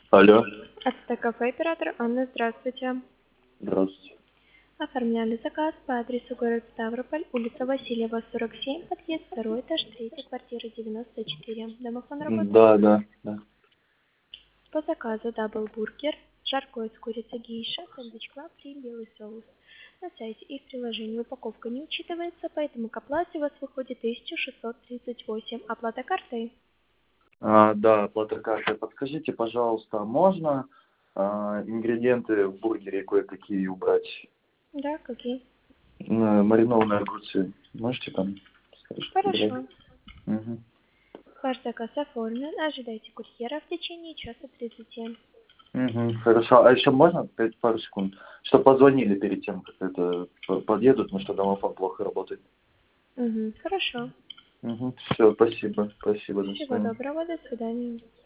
Алло. Ацтекафе, оператор Анна, здравствуйте. Здравствуйте. Оформляли заказ по адресу город Ставрополь, улица Васильева, 47, подъезд 2, этаж 3, квартира 94. Домофон работает? Да. По заказу даблбургер, жаркое с курицей гейша, сэндвич клаб, 3, белый соус. На сайте и в приложении упаковка не учитывается, поэтому к оплате у вас выходит 1638. Оплата картой? Да, оплата картой. Подскажите, пожалуйста, можно ингредиенты в бургере кое-какие убрать? Да, какие? Маринованные огурцы. Можете там сказать, убрать? Хорошо. Угу. Ваш заказ оформлен. Ожидайте курьера в течение часа 30. Хорошо. А еще можно пару секунд? Чтобы позвонили перед тем, как это подъедут, потому что домофон плохо работает. Хорошо. Все, спасибо. До Всего свидания. доброго, до свидания.